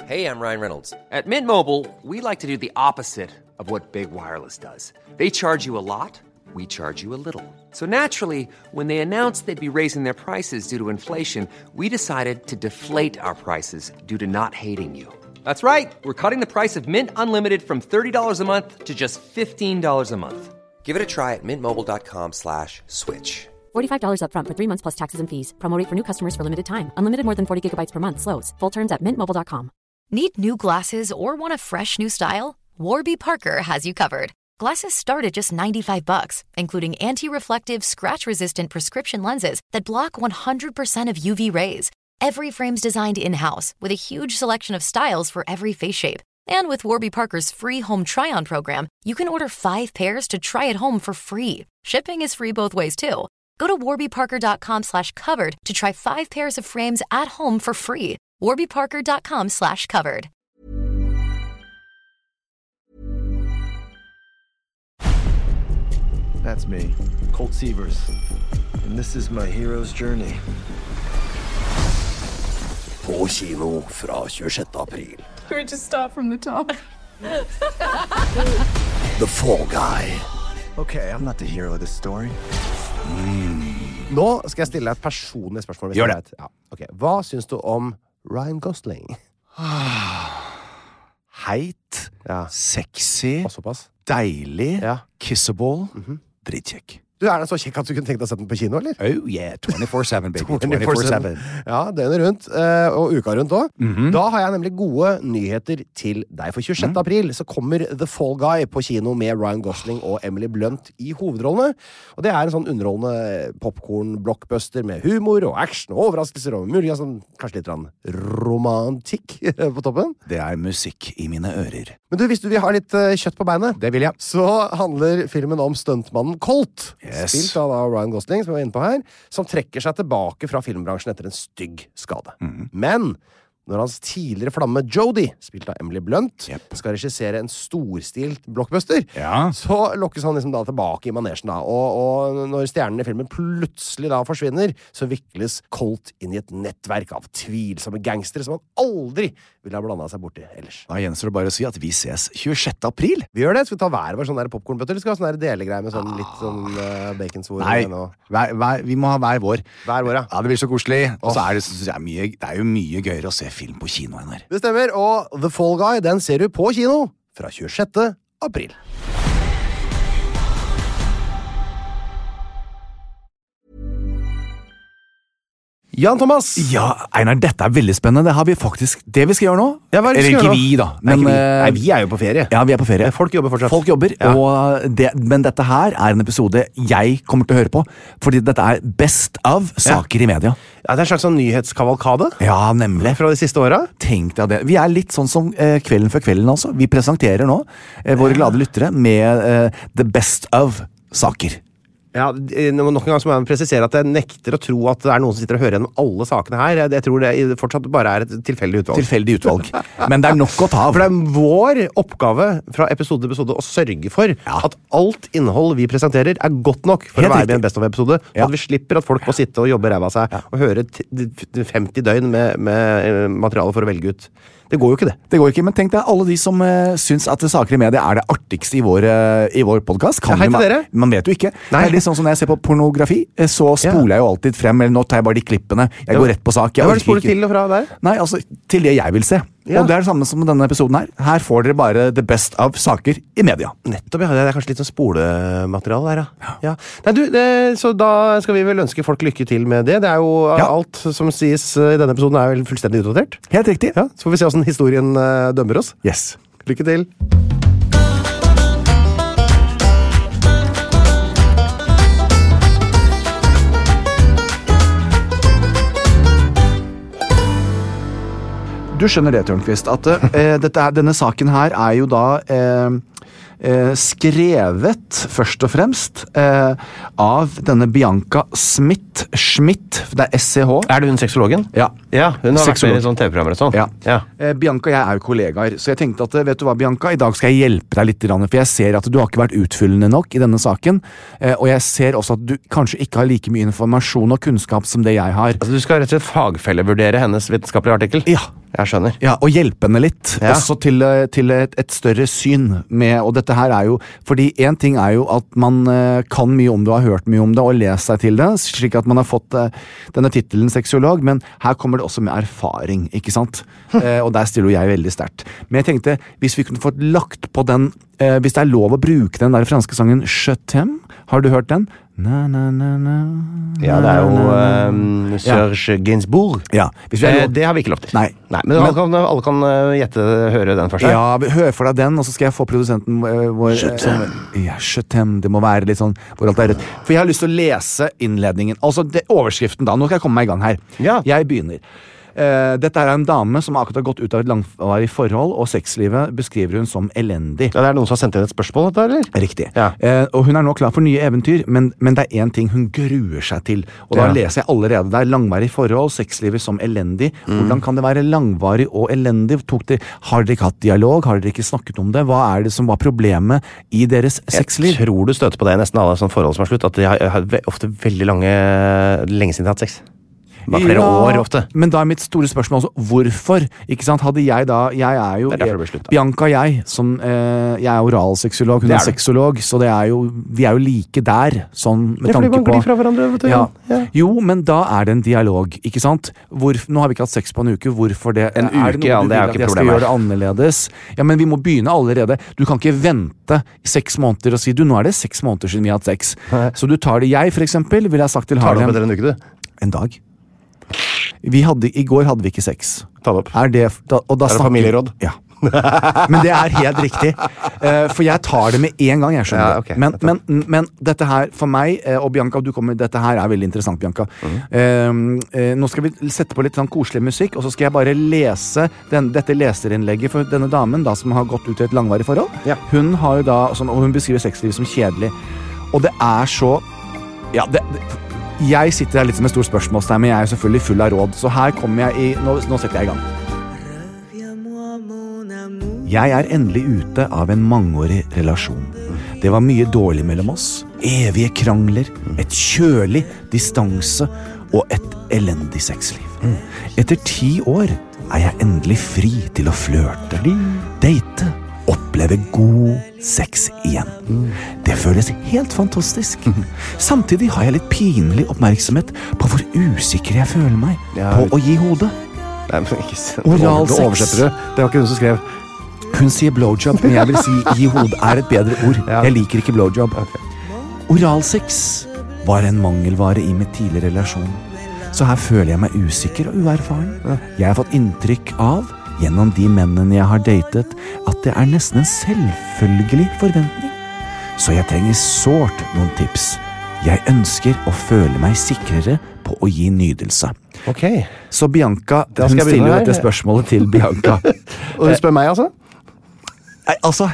Hey, I'm Ryan Reynolds. At Mint Mobile, we like to do the opposite of what Big Wireless does. They charge you a lot, we charge you a little. So naturally, when they announced they'd be raising their prices due to inflation, we decided to deflate our prices due to not hating you. That's right. We're cutting the price of Mint Unlimited from $30 a month to just $15 a month. Give it a try at mintmobile.com/switch. $45 up front for 3 months plus taxes and fees. Promo rate for new customers for limited time. Unlimited more than 40 gigabytes per month. Slows full terms at mintmobile.com. Need new glasses or want a fresh new style? Warby Parker has you covered. Glasses start at just $95, including anti-reflective, scratch-resistant prescription lenses that block 100% of UV rays. Every frame's designed in-house with a huge selection of styles for every face shape. And with Warby Parker's free home try-on program, you can order 5 pairs to try at home for free. Shipping is free both ways, too. Go to warbyparker.com/covered to try 5 pairs of frames at home for free. warbyparker.com/covered. That's me, Colt Sievers. And this is my hero's journey. På kino fra 26. april. Can we just start from the top? The Fall Guy. Okay, I'm not the hero of this story. Nå skal jeg stille deg et personlig spørsmål. Hvis Gjør det. Ja. Okay. Hva syns du om Ryan Gosling? Heit, sexy, såpass. deilig, kissable, dritkjekk. Du er den så kjekk at du kunne tenkt deg å sette den på kino, eller? Oh yeah, 24/7, baby. 24/7. Ja, døgnet rundt, og uka rundt også. Da har jeg nemlig gode nyheter til deg. For 26. april så kommer The Fall Guy på kino med Ryan Gosling og Emily Blunt i hovedrollene. Og det er en sånn underholdende popcorn-blockbuster med humor og action og overraskelser og mulig, kanskje litt romantikk på toppen. Det er musikk i mine ører. Men du, hvis du vil ha litt kjøtt på beinet, Det vil jeg. så handler filmen om stuntmannen Colt, Yes. spilt av Ryan Gosling, som vi var inne på her, som trekker seg tilbake fra filmbransjen etter en stygg skade. Men når hans tidligere flamme Jodie, spilt av Emily Blunt, skal regissere en storstilt blockbuster, så lokkes han liksom da tilbake i manesjen da. Og når stjernen i filmen plutselig da forsvinner, så vikles Colt inn i et nettverk av tvilsomme gangstere som han aldri ville ha blandet seg bort i ellers. Da gjenstår det bare å si at vi ses 26. april. Vi gjør det. Skal vi ta hver vår sånn der popcornbøtter, eller skal vi ha sånn der delegreie med sånn litt sånn baconsvor? Nei, vi må ha hver vår. Hver vår, ja. Ja, det blir så koselig. Og så er det er jo mye gøyere å se film på kino enn her. Det stemmer, og The Fall Guy, den ser du på kino fra 26. april. Jan Thomas! Ja, Einar, dette er veldig spennende. Det har vi faktisk det vi skal gjøre nå. Ja, hva er det vi Eller skal ikke gjøre vi, da. Men, Nei, vi er jo på ferie. Ja, vi er på ferie. Folk jobber fortsatt. Folk jobber, men dette her er en episode jeg kommer til å høre på, fordi dette er best av saker i media. Ja, det er en slags sånn nyhetskavalkade. Ja, nemlig. Fra de siste åra. Tenk deg det. Vi er litt sånn som Kvelden før kvelden, altså. Vi presenterer nå våre glade lyttere med the best of saker. Ja, nok en gang så må jeg presisere at jeg nekter å tro at det er noen som sitter og hører gjennom alle sakene her. Jeg tror det fortsatt bare er et tilfeldig utvalg. Tilfeldig utvalg. Men det er nok å ta av. For det er vår oppgave fra episode til episode å sørge for at alt innhold vi presenterer er godt nok for å være med i en best of-episode. Så at vi slipper at folk må sitte og jobbe ræva seg og høre 50 døgn med materiale for å velge ut. Det går jo ikke det. Det går ikke, men tenk deg alle de som syns at saker i media er det artigste i vår podcast. Hei til dere. Man vet jo ikke. Nei. Det er litt sånn som når jeg ser på pornografi, så spoler jeg jo alltid frem, eller nå tar jeg bare de klippene. Jeg går rett på sak. Hva er det spoler til og fra der? Nei, altså, til det jeg vil se. Ja. Og det er det samme som med denne episoden her. Her får dere bare the best av saker i media. Nettopp, ja. Det er kanskje litt sånn spolemateriale der, ja. Nei, du, så da skal vi vel ønske folk lykke til med det. Det er jo alt som sies i denne episoden er vel fullstendig utdatert. Helt riktig. Ja, så får vi se hvordan historien dømmer oss. Yes. Lykke til. Du skjønner det, Tørnqvist, at denne saken her er jo da skrevet først og fremst av denne Bianca Schmidt, det er SCH. Er det hun sexologen? Ja. Hun har vært med i sånn TV-programmer og sånn. Ja. Bianca og jeg er jo kollegaer, så jeg tenkte at, vet du hva, Bianca, i dag skal jeg hjelpe deg litt, for jeg ser at du har ikke vært utfyllende nok i denne saken, og jeg ser også at du kanskje ikke har like mye informasjon og kunnskap som det jeg har. Altså, du skal rett og slett fagfellevurdere hennes vitenskapelige artikkel? Ja. Jeg skjønner. Ja, og hjelpe henne litt, også til et større syn med, og dette her er jo, fordi en ting er jo at man kan mye om det, og har hørt mye om det, og lest seg til det, slik at man har fått denne titelen sexolog, men her kommer det også med erfaring, ikke sant? Og der stiller jeg veldig sterkt. Men jeg tenkte, hvis vi kunne fått lagt på den, hvis det er lov å bruke den der franske sangen Je t'aime, har du hørt den? Na, na, na, na, ja, det er jo Serge Gainsbourg. Ja, det har vi ikke lov til. Nei, men alle kan høre den først. Ja, hør for deg den, og så skal jeg få produsenten vår Je t'aime, det må være litt sånn hvor alt er rett. For jeg har lyst til å lese innledningen, altså overskriften da. Nå skal jeg komme meg i gang her. Jeg begynner. Dette er en dame som akkurat har gått ut av et langvarig forhold, og sexlivet beskriver hun som elendig. Ja, det er noen som har sendt inn et spørsmål, dette, eller? Riktig. Og hun er nå klar for nye eventyr, men det er en ting hun gruer seg til. Og da leser jeg allerede der, langvarig forhold, sexlivet som elendig. Hvordan kan det være langvarig og elendig? Har dere ikke hatt dialog? Har dere ikke snakket om det? Hva er det som var problemet i deres sexliv? Jeg tror du støter på det i nesten alle sånne forhold som er slutt, at de har ofte veldig lenge siden hatt sex. Bare flere år ofte. Men da er mitt store spørsmål også, hvorfor? Ikke sant? Hadde jeg da, jeg er jo Bianca og jeg er oralseksolog, hun er sexolog, så vi er jo like der, sånn med tanke på. Fordi man glir fra hverandre, vet du. Ja. Jo, men da er det en dialog, ikke sant? Nå har vi ikke hatt sex på en uke, hvorfor det? En uke, det er jo ikke problemet. Jeg skal gjøre det annerledes. Ja, men vi må begynne allerede. Du kan ikke vente 6 måneder og si, nå er det 6 måneder siden vi har hatt sex. Så du tar det, for eksempel, vil jeg sagt til Harlem. Tar det opp etter en uke, du? En dag. I går hadde vi ikke sex. Ta det opp. Er det familieråd? Ja. Men det er helt riktig. For jeg tar det med en gang, jeg skjønner det. Men dette her, for meg, og Bianca, dette her er veldig interessant, Bianca. Nå skal vi sette på litt sånn koselig musikk, og så skal jeg bare lese dette leserinnlegget for denne damen, da, som har gått ut i et langvarig forhold. Hun har jo da, og hun beskriver sexlivet som kjedelig. Og det er så... Ja, jeg sitter her litt som en stor spørsmålstegn, men jeg er selvfølgelig full av råd. Så her kommer jeg nå setter jeg i gang. Jeg er endelig ute av en mangeårig relasjon. Det var mye dårlig mellom oss. Evige krangler, et kjølig distanse og et elendig sexliv. Etter 10 år er jeg endelig fri til å flørte, date, oppleve god sex igjen. Det føles helt fantastisk. Samtidig har jeg litt pinlig oppmerksomhet på hvor usikker jeg føler meg på å gi hodet. Nei, men ikke oralsex. Det oversetter du. Det var ikke hun som skrev. Hun sier blowjob, men jeg vil si gi hodet er et bedre ord. Jeg liker ikke blowjob. Oralsex var en mangelvare i mitt tidligere relasjon. Så her føler jeg meg usikker og uerfaren. Jeg har fått inntrykk av gjennom de mennene jeg har datet, at det er nesten en selvfølgelig forventning. Så jeg trenger sårt noen tips. Jeg ønsker å føle meg sikrere på å gi nydelse. Ok. Så Bianca, hun stiller jo dette spørsmålet til Bianca. Og du spør meg, altså? Nei, altså...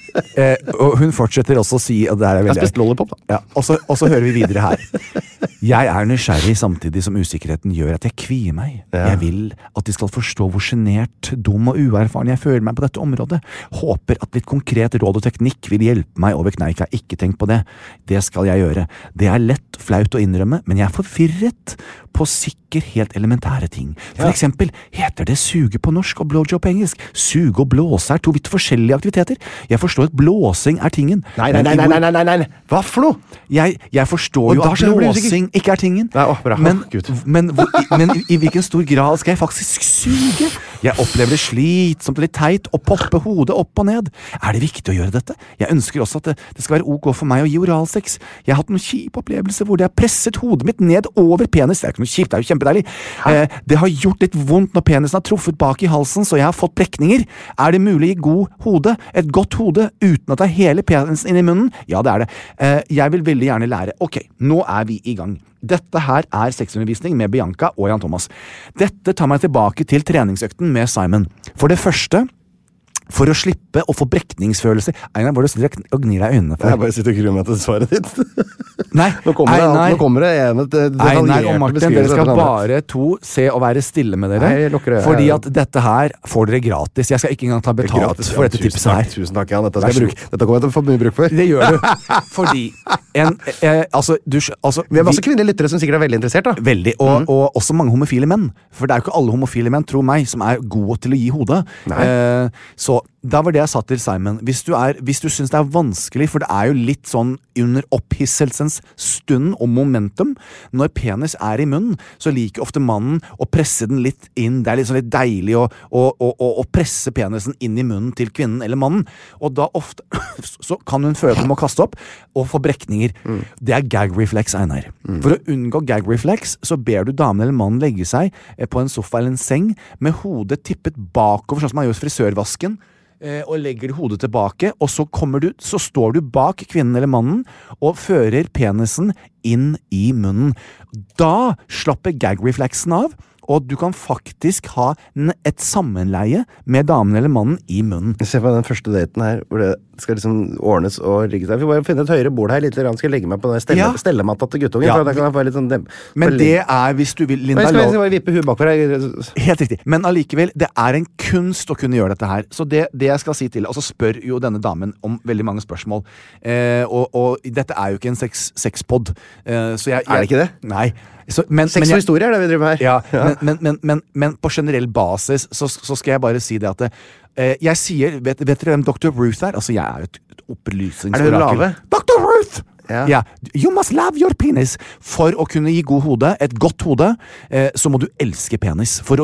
og hun fortsetter også å si at det er veldig... Jeg har spist lollipop, da. Ja, og så hører vi videre her. Jeg er nysgjerrig samtidig som usikkerheten gjør at jeg kvier meg. Jeg vil at de skal forstå hvor genert, dum og uerfaren jeg føler meg på dette området. Håper at litt konkret råd og teknikk vil hjelpe meg over kneika. Ikke tenk på det. Det skal jeg gjøre. Det er lett, flaut å innrømme, men jeg er forvirret på sikker helt elementære ting. For eksempel, heter det suge på norsk og blowjob på engelsk? Suge og blåse er 2 vidt forskjellige aktiviteter. Jeg forstår at blåsing er tingen. Nei. Hva for noe? Jeg forstår jo at blåsing ikke er tingen. Men i hvilken stor grad skal jeg faktisk suge? Jeg opplever det slitsomt og litt teit å poppe hodet opp og ned. Er det viktig å gjøre dette? Jeg ønsker også at det skal være ok for meg å gi oralsex. Jeg har hatt noen kjipe opplevelser hvor det har presset hodet mitt ned over penis. Det er ikke noe kjipt, det er jo kjempedeilig. Det har gjort litt vondt når penisen har truffet bak i halsen, så jeg har fått brekninger. Er det mulig å gi et godt hode, uten at det er hele penisen inn i munnen? Ja, det er det. Jeg vil veldig gjerne lære. Ok, nå er vi i gang. Dette her er sexundervisning med Bianca og Jan Thomas. Dette tar meg tilbake til treningsøkten med Simon. For det første for å slippe å få brekningsfølelser. Einar, hvor du sitter og gnir deg i øynene for. Jeg bare sitter og gruer meg til svaret ditt. Nei, nå kommer det en Einar og Martin, dere skal bare to se og være stille med dere. Nei, fordi at dette her får dere gratis. Jeg skal ikke engang ta betalt for dette tipset her. Tusen takk, Jan. Dette kommer jeg til å få mye bruk for. Det gjør du. Fordi vi har masse kvinnelige lyttere som sikkert er veldig interessert, da. Veldig, og også mange homofile menn. For det er jo ikke alle homofile menn, tro meg, som er gode til å gi hodet. Så da var det jeg sa til Simon. Hvis du synes det er vanskelig, for det er jo litt sånn under opphisselsens stund og momentum, når penis er i munnen, så liker ofte mannen å presse den litt inn. Det er litt deilig å presse penisen inn i munnen til kvinnen eller mannen. Og da ofte så kan hun føle at hun må kaste opp og få brekninger. Det er gag reflex, Einar. For å unngå gag reflex så ber du damen eller mannen legge seg på en sofa eller en seng med hodet tippet bakover, sånn som man gjør frisørvasken, og legger hodet tilbake, og så står du bak kvinnen eller mannen og fører penisen inn i munnen. Da slapper gag-reflexen av, og du kan faktisk ha et sammenleie med damen eller mannen i munnen. Se på den første daten her, hvor det skal liksom ordnes og rigge seg. Vi må finne et høyere bord her litt, skal jeg legge meg på den stellematta til guttungen, for da kan jeg få litt sånn Men det er, hvis du vil, Linda, skal jeg bare vippe huet bakfra? Helt riktig. Men allikevel, det er en kunst å kunne gjøre dette her. Så det jeg skal si til, og så spør jo denne damen om veldig mange spørsmål. Og dette er jo ikke en sexpod. Er det ikke det? Nei. Sex og historie er det vi driver med her. Ja, men på generell basis så skal jeg bare si det at jeg sier, vet dere hvem Dr. Ruth er? Altså, jeg er jo et opplysningsorakel. Er det hun lave? Dr. Ruth! Ja. You must love your penis. For å kunne gi god hode, et godt hode, så må du elske penis. For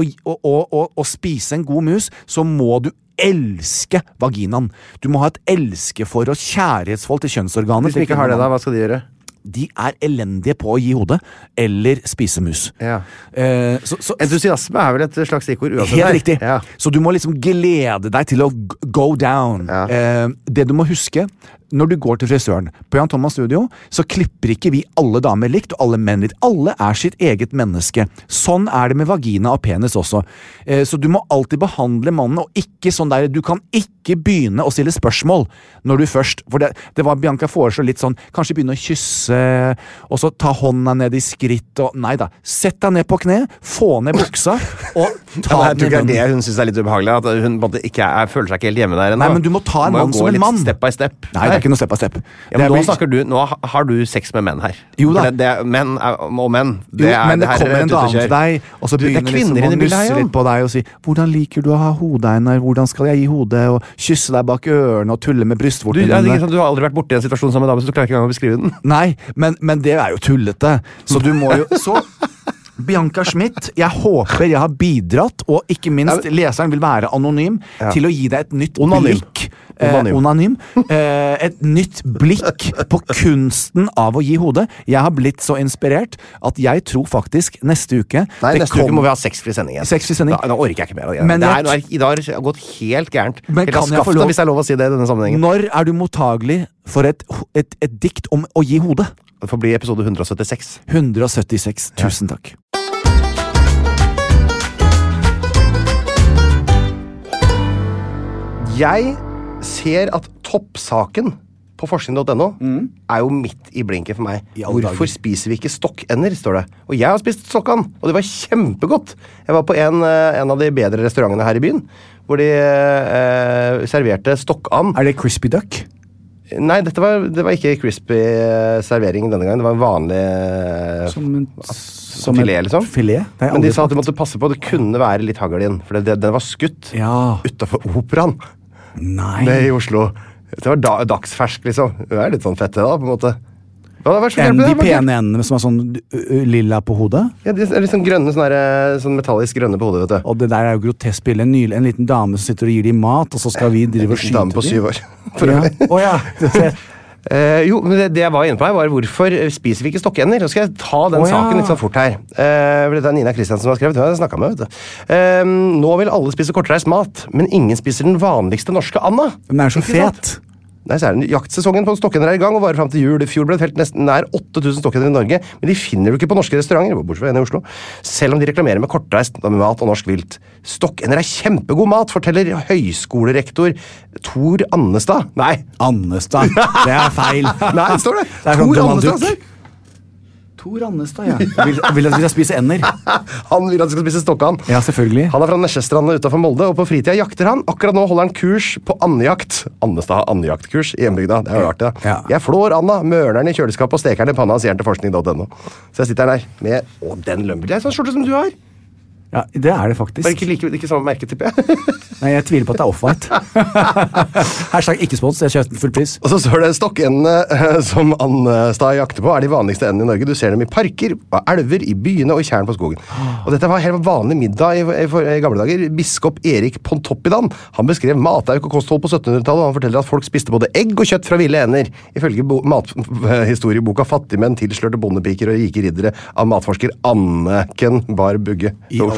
å spise en god mus, så må du elske vaginaen. Du må ha et elskeforhold, kjærlighetsforhold til kjønnsorganer. Hvis du ikke har det da, hva skal de gjøre? De er elendige på å gi hodet eller spise mus. Ja. Entusiasme er vel et slags stikkord uansett. Helt riktig. Ja. Så du må liksom glede deg til å go down. Ja. Det du må huske, når du går til frisøren på Jan Thomas Studio, så klipper ikke vi alle damer likt og alle menn likt. Alle er sitt eget menneske. Sånn er det med vagina og penis også. Så du må alltid behandle mannen, og ikke sånn der, du kan ikke begynne å stille spørsmål når du først, for det var Bianca foreslå litt sånn, kanskje begynne å kysse, og så ta hånda ned i skritt, og nei da, sett deg ned på kne, få ned buksa, og ta jeg tror ikke det er det hun synes er litt ubehagelig, at hun føler seg ikke helt hjemme der ennå. Nei, men du må ta en mann som en mann. Step by step. Nei, det er ikke noe step by step. Ja, men nå har du sex med menn her. Jo da. Menn og menn. Men det kommer en dame til deg, og så begynner liksom å nusse litt på deg og si, hvordan liker du å ha hodet, Einar? Hvordan skal jeg gi hodet? Og kysse deg bak ørene og tulle med brystvortene dine. Du har aldri vært borte i en situasjon sammen med dame, så du klarer ikke engang å beskrive den. Nei, men det er jo tullete. Så du må jo... Bianca Schmidt, jeg håper jeg har bidratt, og ikke minst leseren vil være anonym, til å gi deg et nytt blikk. Onanym. Et nytt blikk på kunsten av å gi hodet. Jeg har blitt så inspirert at jeg tror faktisk neste uke... Nei, neste uke må vi ha sexfri sending igjen. Da orker jeg ikke mer av det. I dag har det gått helt gærent. Men kan jeg få lov, hvis det er lov å si det i denne sammenhengen? Når er du mottagelig for et dikt om å gi hodet? Det får bli episode 176. 176, tusen takk. Jeg ser at toppsaken på forskning.no er jo midt i blinken for meg. Hvorfor spiser vi ikke stokkender, står det. Og jeg har spist stokkan, og det var kjempegodt. Jeg var på en av de bedre restaurantene her i byen, hvor de serverte stokkan. Er det crispy duck? Nei, det var ikke crispy servering denne gangen. Det var en vanlig som filet, liksom. Filet? Men de sa at du måtte passe på, det kunne være litt hagl igjen, for den var skutt utenfor Operaen. Nei. Det i Oslo. Det var dagsfersk, liksom. Det er litt sånn fett det da, på en måte. De pene endene som har sånn lilla på hodet? Ja, de er litt sånn grønne, sånn metallisk grønne på hodet, vet du. Og det der er jo grotesk bilde. En liten dame som sitter og gir dem mat, og så skal vi drive og skyte dem. En dame på 7 år. Åja. Jo, men det jeg var inne på her var hvorfor spiser vi ikke stokkender? Nå skal jeg ta den saken litt sånn fort her. Det er Nina Kristiansen som har skrevet, jeg snakket med, vet du. Nå vil alle spise kortreist mat, men ingen spiser den vanligste norske Anna. Den er så fet. Nei, så jaktsesongen på stokkender i gang og varer frem til jul. I fjor ble det felt nesten nær 8000 stokkender i Norge, men de finner du ikke på norske restauranter, bortsett fra en i Oslo, selv om de reklamerer med kortreist mat og norsk vilt. Stokkender kjempegod mat, forteller høyskolerektor Tor Annestad. Nei. Annestad. Det feil. Nei, står det. Det Tor Annestad, altså. Tor Annestad, ja. Vil at vi skal spise ender. Han vil at vi skal spise stokkan. Ja, selvfølgelig. Han fra Nesjestranden utenfor Molde, og på fritida jakter han. Akkurat nå holder han kurs på andejakt. Annestad har andejaktkurs i hjembygda. Det er jo artig, da. Ja. Jeg flår Anna, mørneren i kjøleskapet og steker den i panna, sier han til forskning.no. Så jeg sitter her med, den lømper. Det sånn skjorte som du har. Ja, det det faktisk. Bare ikke samme merke, tipper jeg. Nei, jeg tviler på at det Off-White. Hashtag ikke spons, jeg kjøpte den full pris. Og så står det stokkendene som Annestad jakter på, de vanligste endene i Norge. Du ser dem i parker, elver, i byene og i tjern på skogen. Og dette var helt vanlig middag i gamle dager. Biskop Erik Pontoppidan, han beskrev matauk og kosthold på 1700-tallet, og han forteller at folk spiste både egg og kjøtt fra ville ender. Ifølge mathistorieboka Fattigmenn, tilslørte bondepiker og rike riddere av matforsker Anneken Bar Bugge.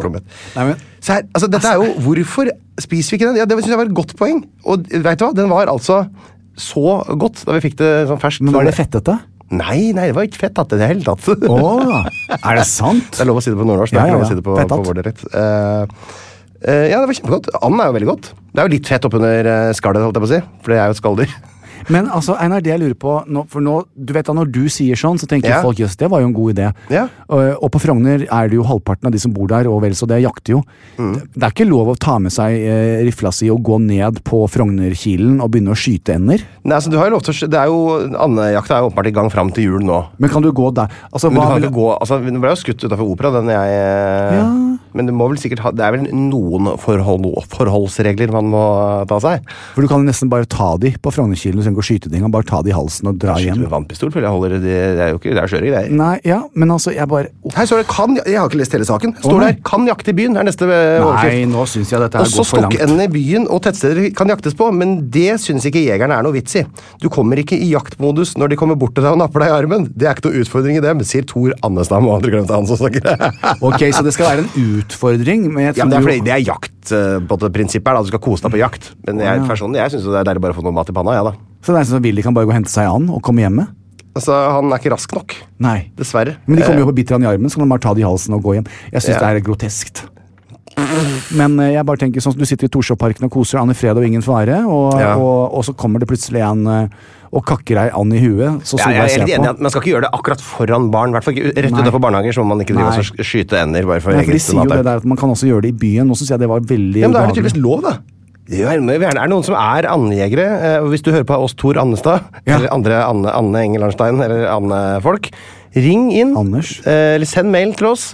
Så her, altså, dette jo, hvorfor spiser vi ikke den? Ja, det synes jeg var et godt poeng. Og vet du hva, den var altså så godt da vi fikk det sånn ferskt. Men var det fettete? Nei, det var ikke fett at det hele tatt. Det sant? Det lov å si det på nordnorsk, det lov å si det på vår dialekt. Ja, det var kjempegodt. And jo veldig godt. Det jo litt fett oppunder skallet, holdt jeg på å si, for det jo et skalldyr. Men altså, Einar, det jeg lurer på for nå, du vet da, når du sier sånn, så tenker folk, jøss, det var jo en god idé. Og på Frogner det jo halvparten av de som bor der, og vel så det jakter jo. Det ikke lov å ta med seg rifla si og gå ned på Frognerkilen og begynne å skyte ender? Nei, altså, du har jo lov til det jo, andejakta jo åpenbart i gang frem til jul nå. Men kan du gå der? Altså, men du kan ikke gå, altså, det ble jo skutt utenfor opera, den men det må vel sikkert ha, det vel noen forholdsregler man må ta seg. For du kan nesten bare ta de på Frognerkilen, og skyte ting, bare ta de i halsen og dra hjem. Med vannpistol, for jeg holder det jo ikke, det skjøring det. Nei, ja, men altså, jeg bare... Her står det, jeg har ikke lest hele saken. Står der, kan jakte i byen, neste overskrift. Nei, nå synes jeg dette går for langt. Også stokkendene i byen og tettsteder kan jaktes på, men det synes ikke jegerne noe vits i. Du kommer ikke i jaktmodus når de kommer bort til deg og napper deg i armen. Det ikke noe utfordring i det, sier Tor Annestad, og andre glemte han som snakker. Ok, så det skal være en utfordring, men jeg tror ja, men det er jakt på det prinsippet da, du skal kose deg på jakt. Men jeg synes det deilig bare å få noe mat i panna, ja da. Så det som vil de kan bare gå og hente seg an og komme hjemme? Altså, han ikke rask nok. Nei. Dessverre. Men de kommer jo på bitter han i armen, så kan de bare ta det i halsen og gå hjem. Jeg synes det groteskt. Men jeg bare tenker sånn som du sitter i Torshovparken og koser an i fred og ingen fare, og så kommer det plutselig en og kakker deg an i huet. Så jeg er helt enig at man skal ikke gjøre det akkurat foran barn, i hvert fall ikke rett utenfor barnehager, så må man ikke drive og skyte ender bare for egen de sier jo det der at man kan også gjøre det i byen. Nå synes jeg det var veldig men da det tydeligvis lov, da. Det noen som andejegere, hvis du hører på oss Tor Annestad, eller andre Anne Engelandstein, eller Anne-folk, ring inn, eller send mail til oss,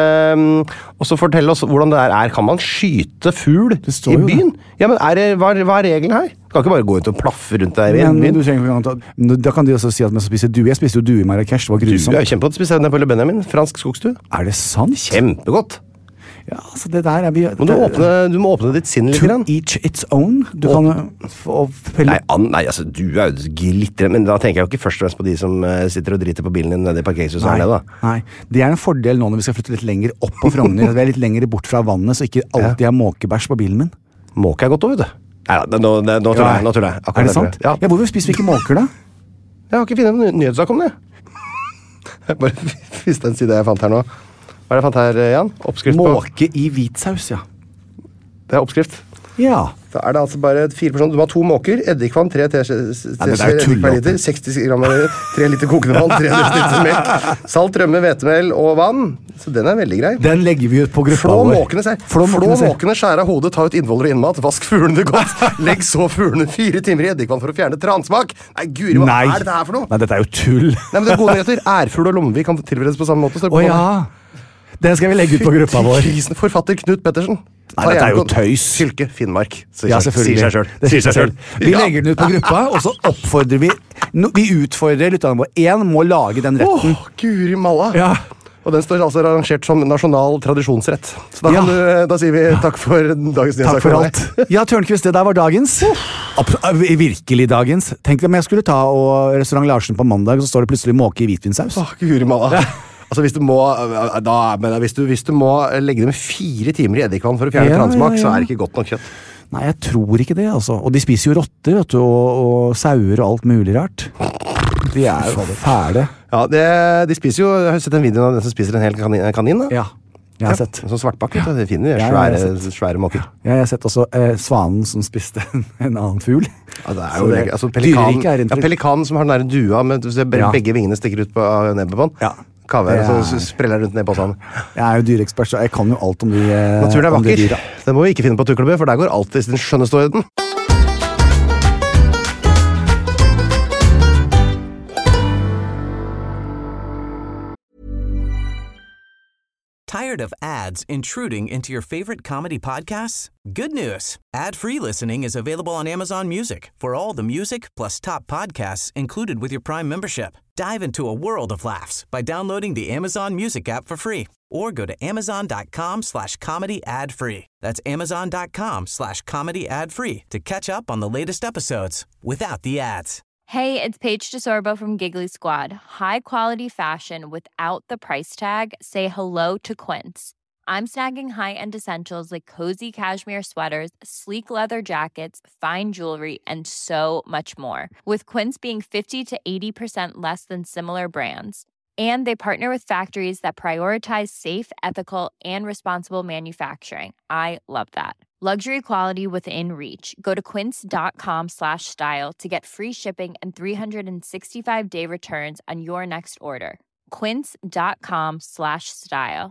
og så fortell oss hvordan det kan man skyte fugl i byen? Ja, men hva regelen her? Du kan ikke bare gå ut og plaffe rundt der i byen. Da kan de også si at man skal spise due. Jeg spiste jo due i Marrakesh, det var grusomt. Due kjempegodt, spiste den på Le Benjamin, fransk skogstue. Det sant? Kjempegodt. Ja, altså det der du må åpne ditt sinn litt. To each its own. Du kan Nei, altså du jo glitter, men da tenker jeg jo ikke først og fremst på de som sitter og driter på bilen din nede i parkeringshuset. Nei, det en fordel nå når vi skal flytte litt lenger opp på Frogner. Vi litt lenger bort fra vannet, så ikke alltid måkebæsj på bilen min. Måke godt også, vet du. Nei, nå tror jeg. Det sant? Ja, hvorfor spiser vi ikke måker da? Jeg har ikke funnet en nyhetssak om det. Jeg bare visste en side jeg fant her nå. Hva det jeg fant her, Jan? Oppskrift på... Måke i hvitsaus, ja. Det oppskrift. Ja. Da det altså bare 4 personer. Du må ha 2 måker, eddikvann, 3 teskjeer eddik per liter, 60 gram, 3 liter kokende vann, 300 liter melk, salt, rømme, hvetemel og vann. Så den veldig grei. Den legger vi ut på gruppa vår. Flå måkene, skjære av hodet, ta ut innvoller og innmat, vask fuglene godt. Legg så fuglene 4 timer i eddikvann for å fjerne transmak. Nei, guri, hva dette her for noe? Nei, dette jo tull. Nei, men det gode nyheter. Ærfugl og lommevik kan tilberedes på samme måte. Den skal vi legge ut på gruppa vår. Forfatter Knut Pettersen. Nei, dette jo tøys. Fylke, Finnmark. Ja, selvfølgelig. Det sier seg selv. Vi legger den ut på gruppa, og så oppfordrer vi utfordrer lytterne våre. En må lage den retten. Guri malla. Ja. Og den står altså rangert som nasjonal tradisjonsrett. Så da sier vi takk for dagens nyhetssak. Takk for alt. Ja, Tørnquist, det der var dagens. Virkelig dagens. Tenk om jeg skulle ta Restaurant Larsen på mandag, så står det plutselig måke i hvitvinsaus. Guri malla. Altså hvis du må legge dem 4 timer i eddikvann for å fjerne transmak, så det ikke godt nok kjøtt. Nei, jeg tror ikke det, altså. Og de spiser jo rotter, vet du, og sauer og alt mulig rart. De er jo fæle. Ja, de spiser jo, jeg har sett en video av den som spiser en hel kanin da. Ja, jeg har sett. Sånn svartbakk, det finner vi, svære måker. Ja, jeg har sett også svanen som spiste en annen fugl. Ja, det er jo altså, pelikanen som har den der dua, med begge vingene stikker ut på nebbet på den. Ja. Kaver, og så spreller rundt ned på sånn. Jeg er jo dyreekspert, så jeg kan jo alt om de naturen er vakker. Det må vi ikke finne på Tukkelby, for der går alt i sin skjønneste orden. Tired of ads intruding into your favorite comedy podcasts? Good news. Ad-free listening is available on Amazon Music for all the music plus top podcasts included with your Prime membership. Dive into a world of laughs by downloading the Amazon Music app for free or go to amazon.com/comedy ad-free. That's amazon.com/comedy ad-free to catch up on the latest episodes without the ads. Hey, it's Paige DeSorbo from Giggly Squad. High quality fashion without the price tag. Say hello to Quince. I'm snagging high-end essentials like cozy cashmere sweaters, sleek leather jackets, fine jewelry, and so much more. With Quince being 50 to 80% less than similar brands. And they partner with factories that prioritize safe, ethical, and responsible manufacturing. I love that. Luxury quality within reach. Go to quince.com/style to get free shipping and 365-day returns on your next order. Quince.com/style.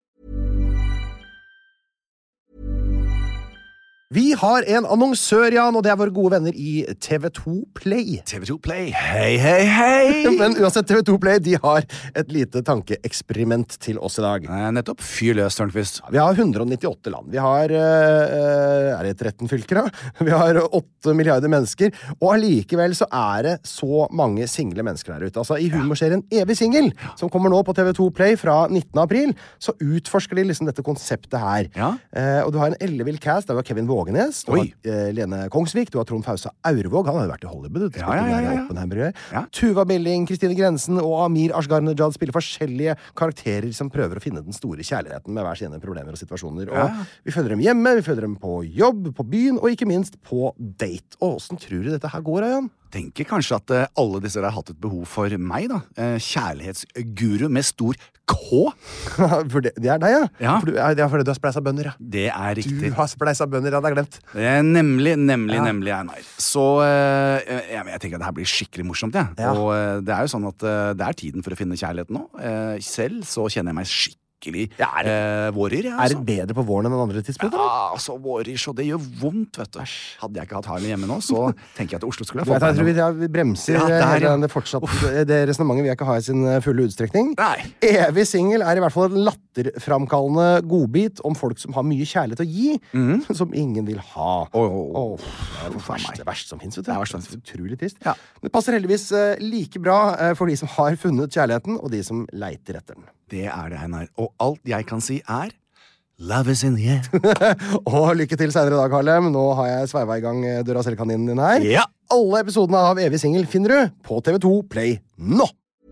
Vi har en annonsør, Jan, og det er våre gode venner i TV2 Play. TV2 Play, hei, hei, hei! Men uansett, TV2 Play, de har et lite tankeeksperiment til oss i dag. Nettopp, fyr løs, Tørnqvist. Vi har 198 land. Vi har, er det 13 fylker da? Vi har 8 milliarder mennesker, og allikevel så er det så mange single mennesker der ute. Altså, i humorserien Evig Singel, som kommer nå på TV2 Play fra 19. april, så utforsker de liksom dette konseptet her. Ja. Og du har en ellevill cast, det var Kevin Vågenes, du har Lene Kongsvik, du har Trond Fausa Aurvåg, han har jo vært i Hollywood, Tuva Billing, Kristine Grensen og Amir Ashgar-Nejad spiller forskjellige karakterer som prøver å finne den store kjærligheten med hver sine problemer og situasjoner. Og vi følger dem hjemme, vi følger dem på jobb, på byen, og ikke minst på date. Og hvordan tror du dette her går, Jan? Tenker kanskje at alle disse har hatt et behov for meg, da. Kjærlighetsguru med stor K. For det er deg, ja? Ja. For det er fordi du har spleisa bønner, ja. Det er riktig. Du har spleisa bønner, ja, det er glemt. Nemlig, Einar. Så jeg tenker at det her blir skikkelig morsomt, ja. Og det er jo sånn at det er tiden for å finne kjærligheten nå. Selv så kjenner jeg meg skikkelig vårer, ja. Er det bedre på våren enn andre tidspunkter? Ja, altså vårer, så det gjør vondt, vet du. Hadde jeg ikke hatt Harlem hjemme nå, så tenker jeg at Oslo skulle ha fått meg. Jeg tror vi bremser det resonementet vi ikke har i sin fulle utstrekning. Nei. Evig Singel er i hvert fall en latterframkallende godbit om folk som har mye kjærlighet å gi, som ingen vil ha. Det er det verste som finnes, vet du. Det er utrolig trist. Ja. Det passer heldigvis like bra for de som har funnet kjærligheten, og de som leiter etter den. Det er det, Einar. Og alt jeg kan si er Love is in the air. Og lykke til senere i dag, Harlem. Nå har jeg sveiva i gang døra selv-kaninen din her. Ja. Alle episodene av Evig Singel finner du på TV2 Play nå!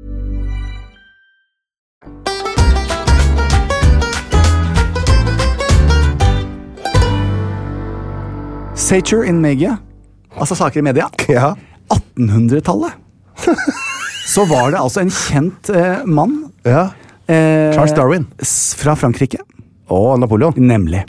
Sature in media. Altså saker i media. Ja. 1800-tallet. Så var det altså en kjent mann. Ja. Charles Darwin. Fra Frankrike. Og Napoleon. Nemlig.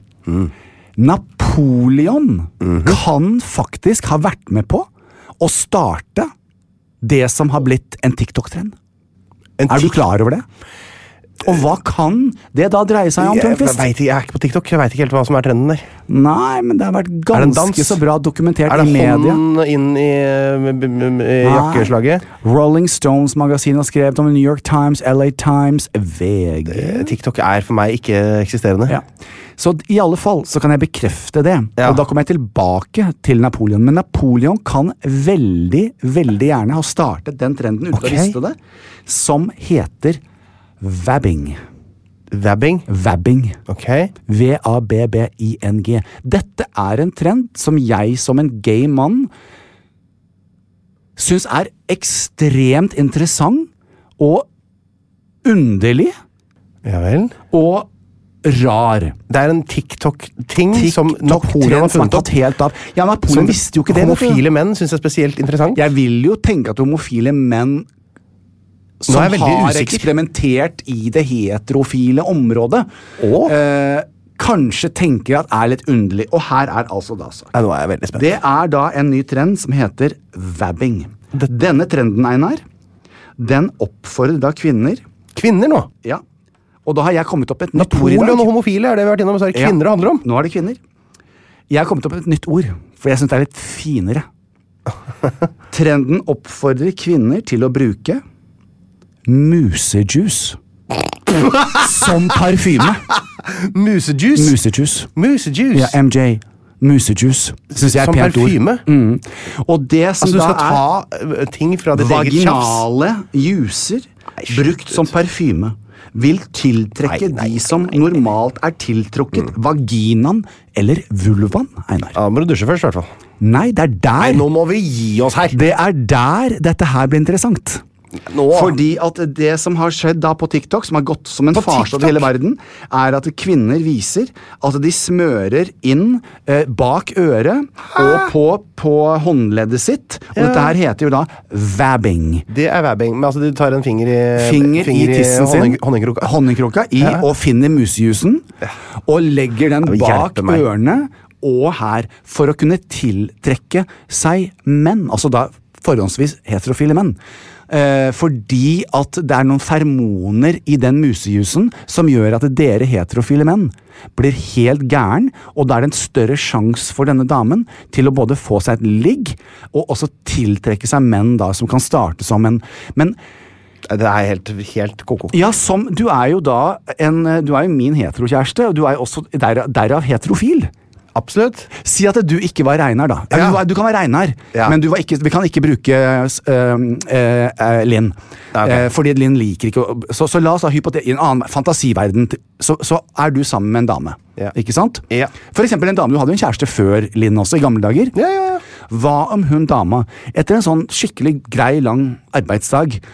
Napoleon kan faktisk ha vært med på å starte det som har blitt en TikTok-trend. Er du klar over det? Og hva kan det da dreie seg om, Tørnqvist? Jeg er ikke på TikTok, jeg vet ikke helt hva som er trenden der. Nei, men det har vært ganske så bra dokumentert i media. Er det hånden inn i jakkeslaget? Rolling Stones-magasinet har skrevet om New York Times, LA Times, VG. TikTok er for meg ikke eksisterende. Ja. Så i alle fall så kan jeg bekrefte det. Ja. Og da kommer jeg tilbake til Napoleon. Men Napoleon kan veldig, veldig gjerne ha startet den trenden uten å visste det, som heter vabbing. Vabbing? Vabbing. Ok. V-A-B-B-I-N-G. Dette er en trend som jeg som en gay mann synes er ekstremt interessant og underlig. Ja vel. Og rar. Det en TikTok-ting som Napoleon har funnet opp. Helt av. Ja, Napoleon visste jo ikke det. Homofile menn synes jeg er spesielt interessant. Jeg vil jo tenke at homofile menn som har eksperimentert i det heterofile området, kanskje tenker at litt underlig. Og her altså da sagt. Nå jeg veldig spent. Det da en ny trend som heter vabbing. Denne trenden, Einar, den oppfordrer da kvinner. Kvinner nå? Ja. Og da har jeg kommet opp et nytt ord i dag. Napoleon og homofile det vi har vært innom, så det kvinner det handler om. Nå det kvinner. Jeg har kommet opp et nytt ord, for jeg synes det litt finere. Trenden oppfordrer kvinner til å bruke musejuice som parfyme. Musejuice? Musejuice. Ja, MJ. Musejuice. Synes jeg som pent parfyme? Og det som du skal ta ting fra ditt eget tjafs? Vaginale juicer brukt som parfyme vil tiltrekke de som normalt tiltrukket vaginaen eller vulvaen, Einar. Ja, må du dusje først i hvert fall. Nei, det der. Nei, nå må vi gi oss her. Det der dette her blir interessant. Nå. Fordi at det som har skjedd da på TikTok, som har gått som en farsott i hele verden, at kvinner viser at de smører inn bak øret og på håndleddet sitt, og dette her heter jo da vabbing. Det vabbing, men altså du tar en finger i tissen sin, honningkroka og finner musejusen, og legger den bak ørene og her, for å kunne tiltrekke seg menn, altså da forhåndsvis heterofile menn. Fordi at det noen fermoner i den musejusen som gjør at dere heterofile menn blir helt gæren, og da det en større sjans for denne damen til å både få seg et ligg og også tiltrekke seg menn da som kan starte som en... Men det helt koko. Ja, du jo da du jo min heterokjæreste, og du jo også derav heterofil. Absolutt. Si at du ikke var Reinar da. Ja. Du kan være Reinar, men vi kan ikke bruke Linn. Okay. Fordi Linn liker ikke så la oss ha i en annen fantasiverden, så du sammen med en dame. Ikke sant? Ja. For eksempel en dame, du hadde jo en kjæreste før Linn også, i gamle dager. Ja. Hva om hun dama, etter en sånn skikkelig grei, lang arbeidsdag,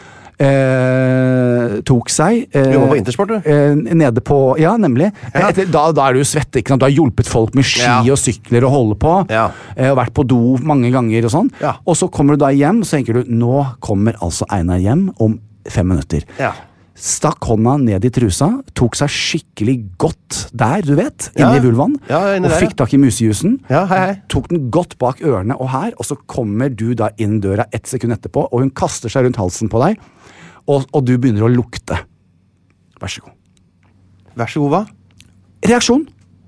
tok seg på Intersport, du? Nede på, ja, nemlig da du svett, ikke sant? Du har hjulpet folk med ski og sykler og holde på og vært på do mange ganger og sånn, og så kommer du da hjem, så tenker du, nå kommer altså Einar hjem om 5 minutter stakk hånda ned i trusa, tok seg skikkelig godt der, du vet, inni vulvaen, og fikk tak i musejusen, tok den godt bak ørene og her, og så kommer du da inn døra 1 sekund etterpå, og hun kaster seg rundt halsen på deg, og du begynner å lukte. Vær så god. Vær så god, hva? Reaksjon.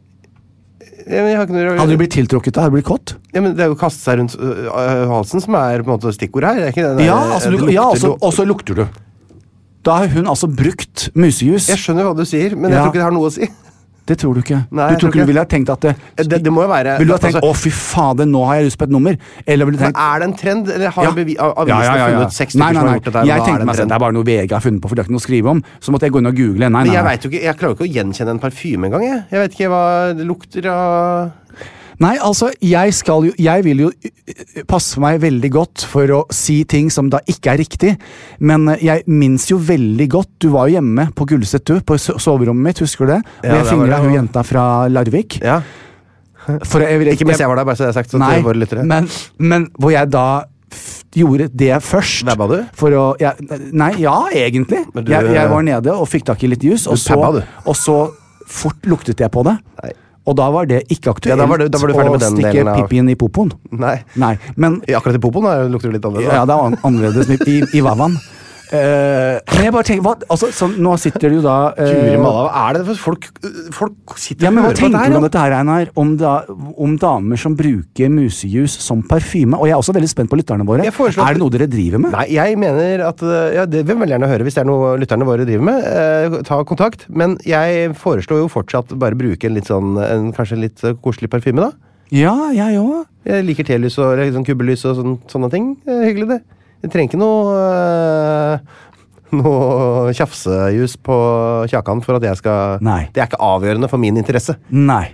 Hadde du blitt tiltrukket da? Hadde du blitt kått? Ja, men det jo kastet seg rundt halsen som på en måte stikkord her. Ikke det der, og så lukter du. Da har hun altså brukt musejus. Jeg skjønner hva du sier, men jeg tror ikke det har noe å si. Det tror du ikke. Nei, du tror ikke du ville ha tenkt at det må jo være... Vil du ha tenkt, fy fader, nå har jeg lyst på et nummer? Eller vil du tenkt... Men det en trend? Eller har avisene funnet 6 stykker som har gjort det der? Jeg tenkte meg at det bare noe VG har funnet på, for det ikke noe å skrive om. Så måtte jeg gå inn og google. Men jeg vet jo ikke, jeg klarer ikke å gjenkjenne en parfyme en gang, jeg. Jeg vet ikke hva det lukter av... Nei, altså, jeg vil jo passe meg veldig godt for å si ting som da ikke riktig, men jeg minns jo veldig godt, du var jo hjemme på Gullset, du, på soverommet mitt, husker du det? Og jeg fingret hun jenta fra Larvik. Ja. Ikke mens jeg var der, bare så det sagt. Nei, men hvor jeg da gjorde det først. Vabba du? Nei, egentlig. Jeg var nede og fikk tak i litt jus, og så fort luktet jeg på det. Nei. Og da var det ikke aktuelt å stikke pippien i popoen. Nei. Men akkurat i popoen lukter det litt annerledes. Ja, det var annerledes i vavaen. Men jeg bare tenker, nå sitter du da Guri malla, hva det for folk sitter og hører på det her? Hva tenker du om dette her, Einar? Om damer som bruker musejus som parfyme? Og jeg også veldig spent på lytterne våre. Det noe dere driver med? Nei, jeg mener at det vil veldig gjerne høre hvis det noe lytterne våre driver med. Ta kontakt. Men jeg foreslår jo fortsatt bare bruke en litt sånn, kanskje litt koselig parfyme da. Ja, jeg også. Jeg liker telys og sånn kubbelys og sånne ting. Hyggelig det. Jeg trenger ikke noe tjafsejus på kjakan for at jeg skal... Nei. Det ikke avgjørende for min interesse. Nei.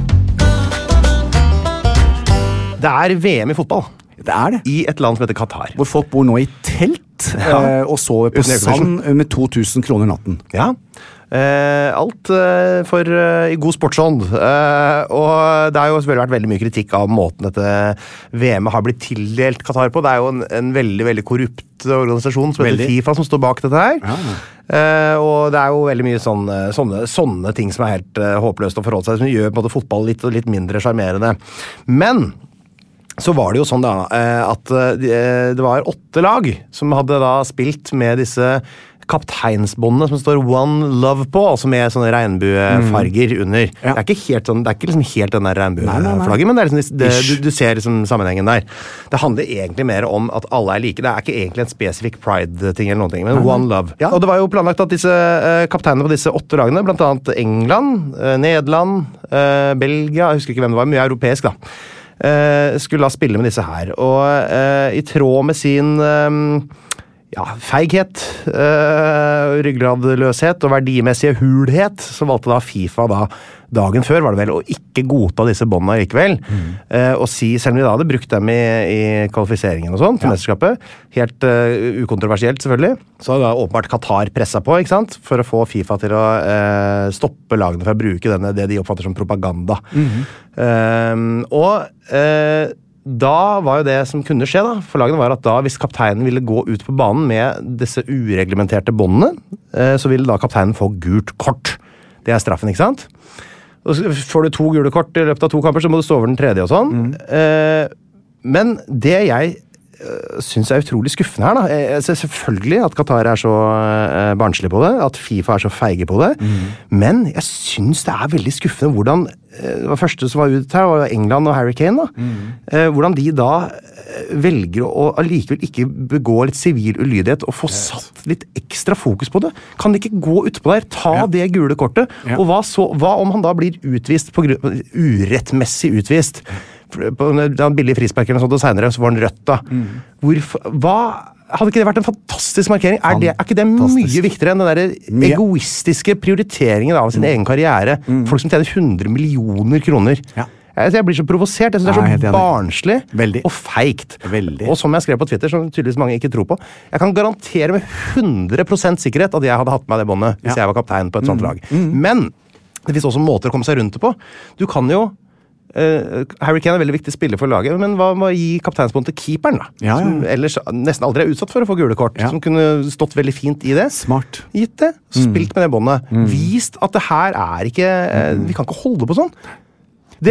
Det VM i fotball. Det det. I et land som heter Qatar. Hvor folk bor nå i telt og sover på sand med 2000 kroner natten. Ja. Alt i god sportsånd. Og det har jo selvfølgelig vært veldig mye kritikk av måten dette VM har blitt tildelt Qatar på. Det er jo en veldig, veldig korrupt organisasjon som heter FIFA som står bak dette her. Ja. Og det er jo veldig mye sånne ting som er helt håpløst å forholde seg, som gjør på en måte fotball litt mindre charmerende. Men så var det jo sånn da, at det var 8 lag som hadde da spilt med disse kapteinsbåndene som står One Love på, altså med sånne regnbuefarger under. Ja. Det er ikke helt sånn, det er ikke liksom helt den der regnbueflagget, men det er liksom, du ser liksom sammenhengen der. Det handler egentlig mer om at alle er like. Det er ikke egentlig en spesifikk pride-ting eller noen ting, men One Love. Ja. Og det var jo planlagt at disse kapteinene på disse 8 lagene, blant annet England, Nederland, Belgia, jeg husker ikke hvem det var, mye europeisk da, skulle da spille med disse her. Og i tråd med sin feighet, ryggradløshet og verdimessige hulhet, så valgte da FIFA da, dagen før var det vel, å ikke godta disse båndene likevel, og si, selv om de da hadde brukt dem i kvalifiseringen og sånn, til mesterskapet, helt ukontroversielt selvfølgelig, så hadde da åpenbart Qatar presset på, ikke sant, for å få FIFA til å stoppe lagene for å bruke det de oppfatter som propaganda. Da var jo det som kunne skje da, for lagene var at da, hvis kapteinen ville gå ut på banen med disse ureglementerte båndene, så ville da kapteinen få gult kort. Det er straffen, ikke sant? Og så får du 2 gule kort i løpet av 2 kamper, så må du stå over den 3. og sånn. Men det jeg synes er utrolig skuffende her da, selvfølgelig at Qatar er så barnslig på det, at FIFA er så feige på det, men jeg synes det er veldig skuffende hvordan, det var første som var ut her, var England og Harry Kane da, hvordan de da velger å allikevel ikke begå litt sivil ulydighet og få satt litt ekstra fokus på det. Kan de ikke gå utpå der, ta det gule kortet, og hva om han da blir utvist urettmessig utvist? På den billige frisparken og sånt, og senere så var den rødt da. Hadde ikke det vært en fantastisk markering? Er ikke det mye viktigere enn den der egoistiske prioriteringen av sin egen karriere? Folk som tjener 100 millioner kroner. Jeg blir så provosert, jeg synes det er så barnslig og feigt. Og som jeg skrev på Twitter, som tydeligvis mange ikke tror på, jeg kan garantere med 100% sikkerhet at jeg hadde hatt med det båndet hvis jeg var kaptein på et sånt lag. Men det finnes også måter å komme seg rundt det på. Du kan jo Harry Kane er veldig viktig spiller for laget, men hva med å gi kapteinsbånd til keeperen da? Som ellers nesten aldri er utsatt for å få gule kort, som kunne stått veldig fint i det. Smart. Gitt det, spilt med det båndet. Vist at det her er ikke, vi kan ikke holde på sånn. Og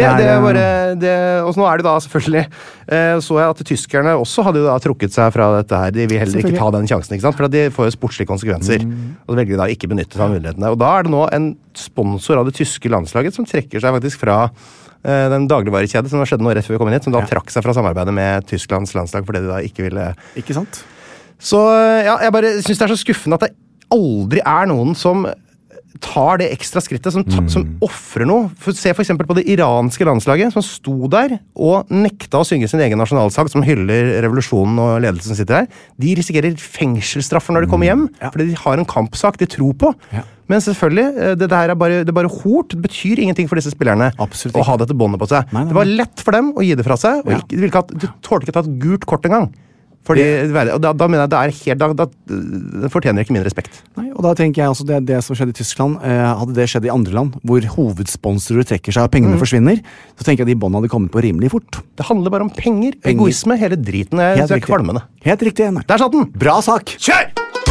så nå er det da selvfølgelig, så jeg at tyskerne også hadde jo da trukket seg fra dette her, de vil heller ikke ta den sjansen, ikke sant? For de får jo sportslige konsekvenser, og så velger de da ikke benytte seg av mulighetene. Og da er det nå en sponsor av det tyske landslaget som trekker seg faktisk fra den dagligvarekjede som skjedde nå rett før vi kom inn hit, som da trakk seg fra samarbeidet med Tysklands landslag fordi de da ikke ville... Ikke sant? Så jeg bare synes det er så skuffende at det aldri er noen som tar det ekstra skrittet, som offrer noe. Se for eksempel på det iranske landslaget, som sto der og nekta å synge sin egen nasjonalsang, som hyller revolusjonen og ledelsen som sitter her. De risikerer fengselsstraffer når de kommer hjem, fordi de har en kampsak de tror på. Men selvfølgelig, det er bare hort. Det betyr ingenting for disse spillerne å ha dette båndet på seg. Det var lett for dem å gi det fra seg, og de tålte ikke å ta et gult kort engang. Og da mener jeg det er helt, det fortjener ikke min respekt. Nei, og da tenker jeg altså det som skjedde i Tyskland, hadde det skjedd i andre land, hvor hovedsponsorer trekker seg og pengene forsvinner, så tenker jeg de båndene hadde kommet på rimelig fort. Det handler bare om penger. Egoisme, hele driten er kvalmende. Helt riktig. Der satt den! Bra sak! Kjør!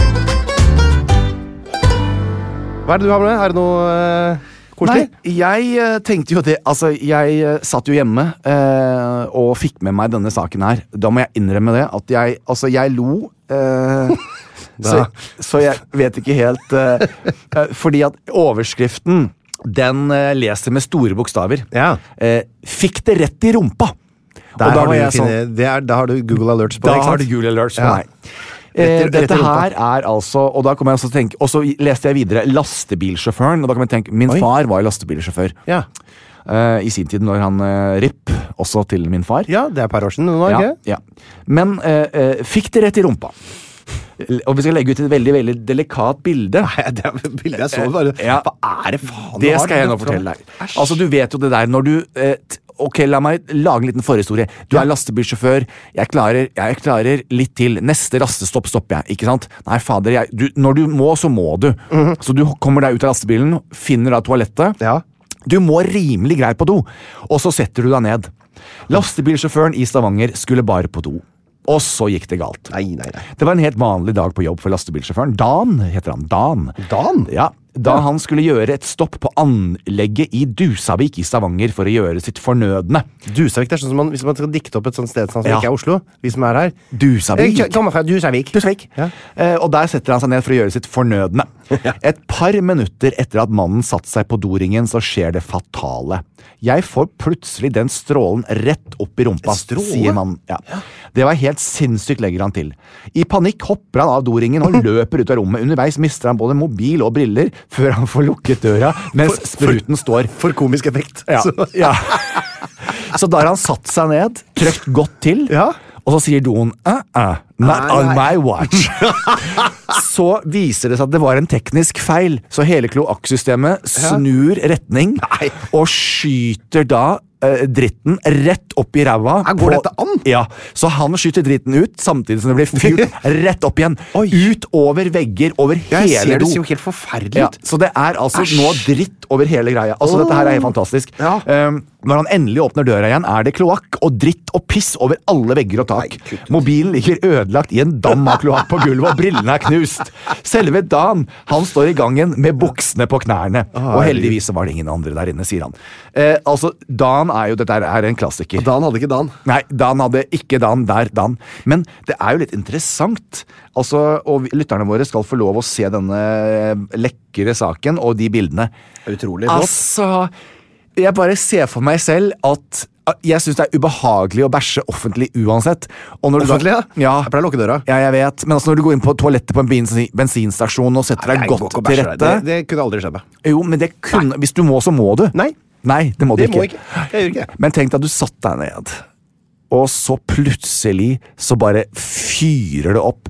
Hva er det du har med? Er det noe... Koselig? Nei, jeg tenkte jo det, altså jeg satt jo hjemme og fikk med meg denne saken her. Da må jeg innrømme det, at jeg lo, så jeg vet ikke helt, fordi at overskriften, den leser med store bokstaver. Fikk det rett i rumpa. Da har du Google Alerts på, ikke sant? Da har du Google Alerts på meg. Dette her er altså, og da kommer jeg også til å tenke, og så leste jeg videre lastebilsjåføren, og da kommer jeg til å tenke, min far var jo lastebilsjåfør i sin tid når han RIP også til min far. Ja, det er et par år siden nå, ikke? Men fikk det rett i rumpa. Og vi skal legge ut et veldig, veldig delikat bilde. Nei, det er bildet jeg så bare. Hva er det faen? Det skal jeg nå fortelle deg. Altså, du vet jo det der, når du ok, la meg lage en liten forhistorie. Du er lastebilsjåfør, jeg klarer litt til. Neste rastestopp stopper jeg, ikke sant? Nei, fader, når du må, så må du. Så du kommer deg ut av lastebilen, finner da toalettet. Ja. Du må rimelig greit på do, og så setter du deg ned. Lastebilsjåføren i Stavanger skulle bare på do. Og så gikk det galt. Nei. Det var en helt vanlig dag på jobb for lastebilsjåføren. Dan heter han. Dan? Ja, da han skulle gjøre et stopp på anlegget i Dusavik i Stavanger for å gjøre sitt fornødne. Dusavik, det sånn som hvis man skal dikte opp et sånt sted som ikke Oslo, vi som her. Dusavik. Jeg kommer fra Dusavik. Ja. Og der setter han seg ned for å gjøre sitt fornødne. Et par minutter etter at mannen satt seg på doringen, så skjer det fatale. Jeg får plutselig den strålen rett opp i rumpa, sier mannen. Ja. Det var helt sinnssykt, legger han til. I panikk hopper han av doringen og løper ut av rommet. Underveis mister han både mobil og briller før han får lukket døra, mens spruten står. For komisk effekt. Ja. Så da har han satt seg ned, trøkt godt til, og så sier doen, not on my watch. Så viser det seg at det var en teknisk feil, så hele kloakksystemet snur retning og skyter da dritten rett opp i ræva. Går dette an? Ja, så han skyter dritten ut, samtidig som det blir fyrt rett opp igjen. Ut over vegger, over hele do. Det ser jo helt forferdelig ut. Så det er altså nå dritt over hele greia. Altså dette her er helt fantastisk. Når han endelig åpner døra igjen, er det kloakk og dritt og piss over alle vegger og tak. Mobilen ligger ødelagt i en dam av kloakk på gulvet, og brillene er knust. Selve Dan, han står i gangen med buksene på knærne. Og heldigvis var det ingen andre der inne, sier han. Altså, Dan dette er en klassiker. Og Dan hadde ikke Dan. Nei, Dan hadde ikke Dan der, Dan. Men det er jo litt interessant. Altså, og lytterne våre skal få lov å se denne lekkere saken og de bildene. Utrolig flott. Altså, jeg bare ser for meg selv at jeg synes det er ubehagelig å bæsje offentlig uansett. Og når offentlig, ja? Jeg pleier å lukke døra. Ja, jeg vet. Men altså når du går inn på toalettet på en bensinstasjon og setter deg godt til rette... Det kunne aldri skjedd meg. Jo, men det kunne... Hvis du må, så må du. Nei, det må du ikke. Det må ikke. Jeg gjør ikke. Men tenk deg at du satt deg ned, og så plutselig så bare fyrer det opp,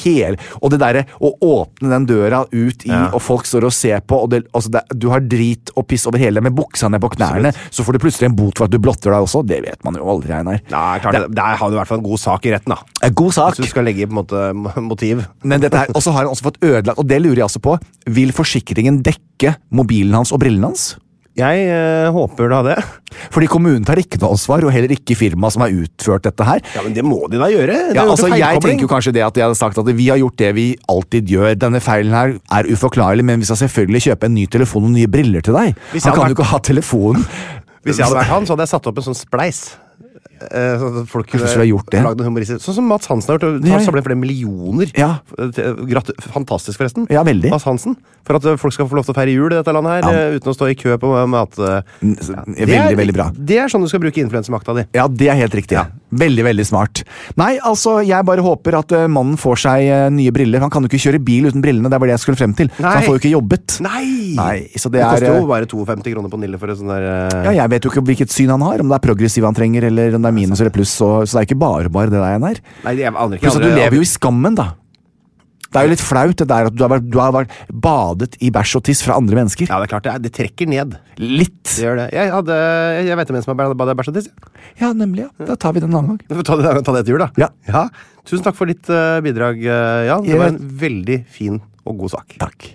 og det der å åpne den døra ut i, og folk står og ser på, og du har drit og piss over hele med buksa ned på knærne, så får du plutselig en bot for at du blotter deg også. Det vet man jo aldri, Einar. Nei, klart, der har du i hvert fall en god sak i retten, da. En god sak. Hvis du skal legge på en måte motiv. Men dette her, og så har han også fått ødelagt, og det lurer jeg også på, vil forsikringen dekke mobilen hans og brillen hans? Jeg håper da det. Fordi kommunen tar ikke noe ansvar, og heller ikke firma som har utført dette her. Ja, men det må de da gjøre. Jeg tenker jo kanskje det at jeg hadde sagt at vi har gjort det vi alltid gjør. Denne feilen her er uforklarlig, men vi skal selvfølgelig kjøpe en ny telefon og nye briller til deg. Han kan jo ikke ha telefonen. Hvis jeg hadde vært han, så hadde jeg satt opp en sånn spleis. Så folk kunne gjort det. Lagd en humoristisk. Sånn som Mats Hansen har gjort. Han samler flere millioner. Fantastisk forresten. Ja, veldig. Mats Hansen. For at folk skal få lov til å feire jul i dette landet her, uten å stå i kø på mat. Veldig bra. Det er sånn du skal bruke influensemakta di. Ja, det er helt riktig. Veldig, veldig smart. Nei, altså, jeg bare håper at mannen får seg nye briller. Han kan jo ikke kjøre bil uten brillene, det var det jeg skulle frem til. Så han får jo ikke jobbet. Nei, så det koster jo bare 52 kroner på Nille for et sånn der... Ja, jeg vet jo ikke hvilket syn han har, om det er progressiv han trenger, eller om det er minus eller pluss, så det er ikke bare det der igjen her. Nei, jeg aner ikke. Pluss at du lever jo i skammen, da. Det er jo litt flaut det der at du har vært badet i bæsj og tiss fra andre mennesker. Ja, det er klart, det trekker ned. Litt. Det gjør det. Jeg vet om en som har badet i bæsj og tiss. Ja, nemlig, ja. Da tar vi den en annen gang. Vi får ta det etter jul, da. Ja. Tusen takk for ditt bidrag, Jan. Det var en veldig fin og god sak. Takk.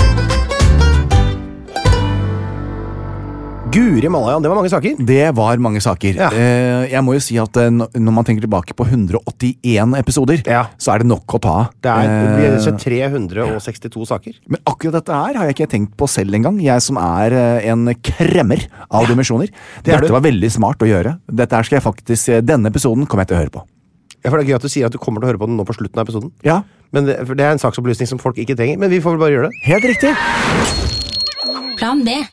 Guri malla, Jan, det var mange saker. Det var mange saker. Ja. Jeg må jo si at når man tenker tilbake på 181 episoder, så er det nok å ta. Det blir 362 saker. Men akkurat dette her har jeg ikke tenkt på selv engang. Jeg som er en kremmer av dimensjoner. Dette var veldig smart å gjøre. Dette her skal jeg faktisk, denne episoden kommer jeg til å høre på. Ja, for det er gøy at du sier at du kommer til å høre på den nå på slutten av episoden. Ja. Men det er en saksopplysning som folk ikke trenger, men vi får vel bare gjøre det. Helt riktig. Plan B.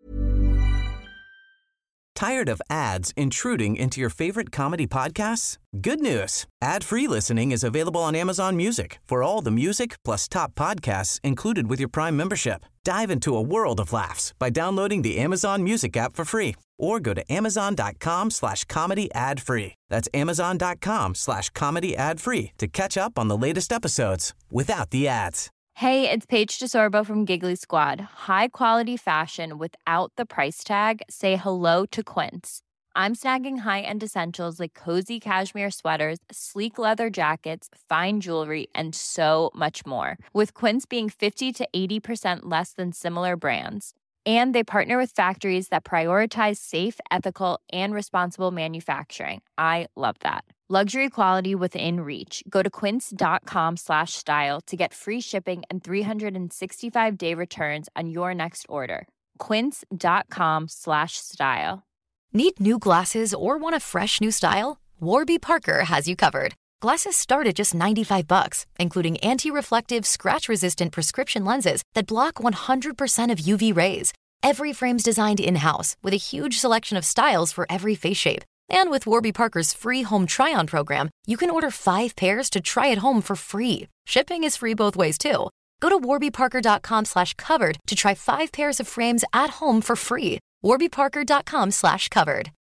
Tired of ads intruding into your favorite comedy podcasts? Good news! Ad-free listening is available on Amazon Music for all the music plus top podcasts included with your Prime membership. Dive into a world of laughs by downloading the Amazon Music app for free or go to amazon.com/comedy ad-free. That's amazon.com/comedy ad-free to catch up on the latest episodes without the ads. Hey, it's Paige DeSorbo from Giggly Squad. High quality fashion without the price tag. Say hello to Quince. I'm snagging high-end essentials like cozy cashmere sweaters, sleek leather jackets, fine jewelry, and so much more. With Quince being 50 to 80% less than similar brands. And they partner with factories that prioritize safe, ethical, and responsible manufacturing. I love that. Luxury quality within reach. Go to quince.com/style to get free shipping and 365-day returns on your next order. Quince.com/style. Need new glasses or want a fresh new style? Warby Parker has you covered. Glasses start at just $95, including anti-reflective, scratch-resistant prescription lenses that block 100% of UV rays. Every frame's designed in-house with a huge selection of styles for every face shape. And with Warby Parker's free home try-on program, you can order 5 pairs to try at home for free. Shipping is free both ways, too. Go to warbyparker.com/covered to try 5 pairs of frames at home for free. warbyparker.com/covered.